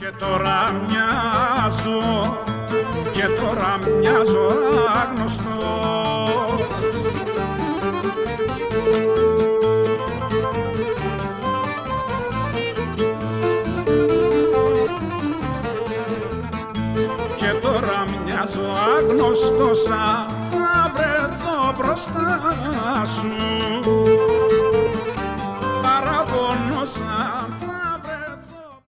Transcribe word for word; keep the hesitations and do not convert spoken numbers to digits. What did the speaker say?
Και τώρα μοιάζω, και τώρα μοιάζω άγνωστος. Και τώρα μοιάζω άγνωστος, θα βρεθώ μπροστά σου.